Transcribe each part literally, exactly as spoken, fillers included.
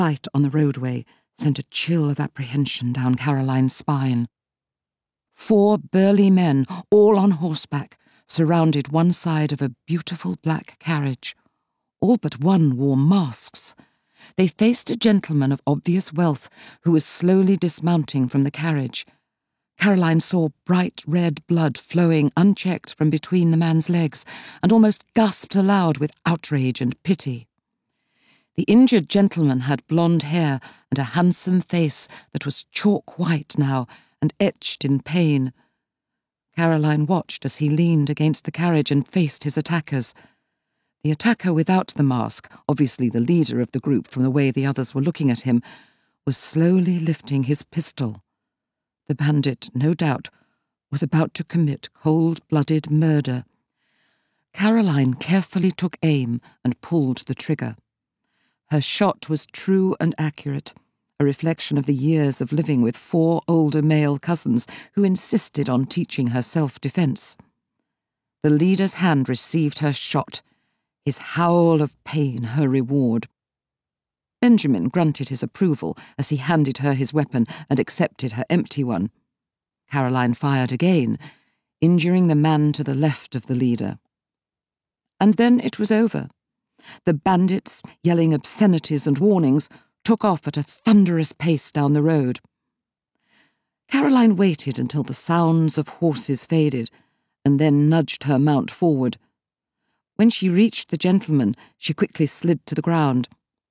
Light on the roadway sent a chill of apprehension down Caroline's spine. Four burly men, all on horseback, surrounded one side of a beautiful black carriage. All but one wore masks. They faced a gentleman of obvious wealth who was slowly dismounting from the carriage. Caroline saw bright red blood flowing unchecked from between the man's legs, and almost gasped aloud with outrage and pity. The injured gentleman had blonde hair and a handsome face that was chalk white now and etched in pain. Caroline watched as he leaned against the carriage and faced his attackers. The attacker without the mask, obviously the leader of the group from the way the others were looking at him, was slowly lifting his pistol. The bandit, no doubt, was about to commit cold-blooded murder. Caroline carefully took aim and pulled the trigger. Her shot was true and accurate, a reflection of the years of living with four older male cousins who insisted on teaching her self-defense. The leader's hand received her shot, his howl of pain her reward. Benjamin grunted his approval as he handed her his weapon and accepted her empty one. Caroline fired again, injuring the man to the left of the leader. And then it was over. The bandits, yelling obscenities and warnings, took off at a thunderous pace down the road. Caroline waited until the sounds of horses faded, and then nudged her mount forward. When she reached the gentleman, she quickly slid to the ground.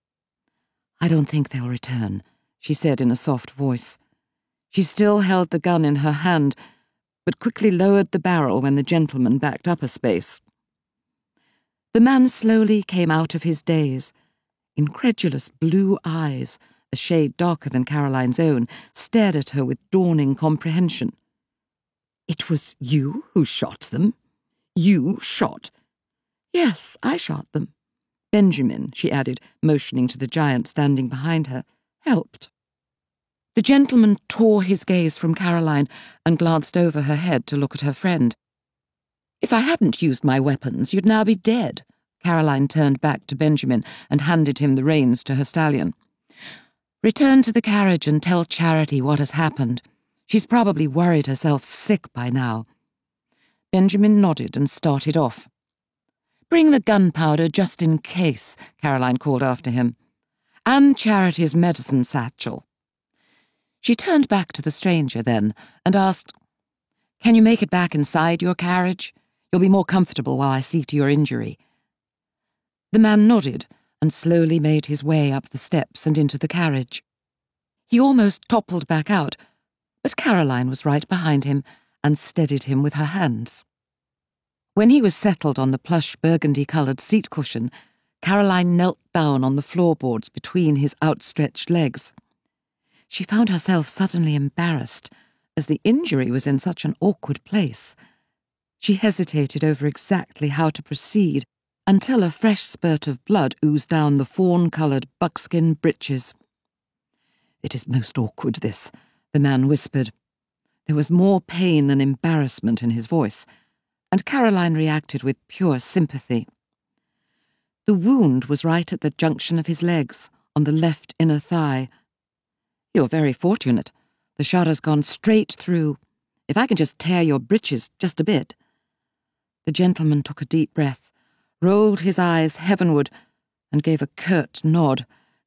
"I don't think they'll return," she said in a soft voice. She still held the gun in her hand, but quickly lowered the barrel when the gentleman backed up a space. The man slowly came out of his daze. Incredulous blue eyes, a shade darker than Caroline's own, stared at her with dawning comprehension. "It was you who shot them? You shot?" "Yes, I shot them. Benjamin," she added, motioning to the giant standing behind her, "helped." The gentleman tore his gaze from Caroline and glanced over her head to look at her friend. "If I hadn't used my weapons, you'd now be dead." Caroline turned back to Benjamin and handed him the reins to her stallion. "Return to the carriage and tell Charity what has happened. She's probably worried herself sick by now." Benjamin nodded and started off. "Bring the gunpowder just in case," Caroline called after him. "And Charity's medicine satchel." She turned back to the stranger then and asked, "Can you make it back inside your carriage? You'll be more comfortable while I see to your injury." The man nodded and slowly made his way up the steps and into the carriage. He almost toppled back out, but Caroline was right behind him and steadied him with her hands. When he was settled on the plush burgundy-coloured seat cushion, Caroline knelt down on the floorboards between his outstretched legs. She found herself suddenly embarrassed, as the injury was in such an awkward place. She hesitated over exactly how to proceed until a fresh spurt of blood oozed down the fawn-coloured buckskin breeches. "It is most awkward, this," the man whispered. There was more pain than embarrassment in his voice, and Caroline reacted with pure sympathy. The wound was right at the junction of his legs, on the left inner thigh. "You're very fortunate. The shot has gone straight through. If I can just tear your breeches just a bit." The gentleman took a deep breath, rolled his eyes heavenward, and gave a curt nod.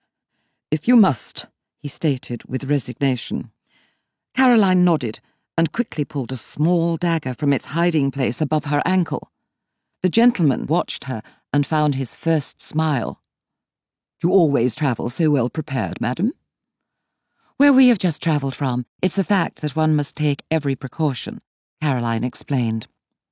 "If you must," he stated with resignation. Caroline nodded and quickly pulled a small dagger from its hiding place above her ankle. The gentleman watched her and found his first smile. "You always travel so well prepared, madam?" "Where we have just travelled from, it's a fact that one must take every precaution," Caroline explained.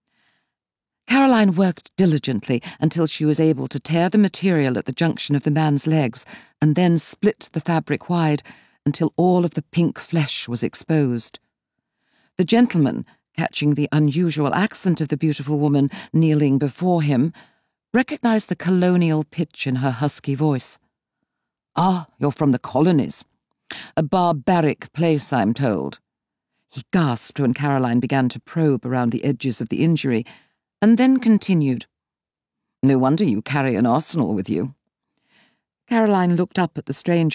Caroline worked diligently until she was able to tear the material at the junction of the man's legs and then split the fabric wide until all of the pink flesh was exposed. The gentleman, catching the unusual accent of the beautiful woman kneeling before him, recognized the colonial pitch in her husky voice. "Ah, you're from the colonies. A barbaric place, I'm told." He gasped when Caroline began to probe around the edges of the injury, and then continued. "No wonder you carry an arsenal with you." Caroline looked up at the stranger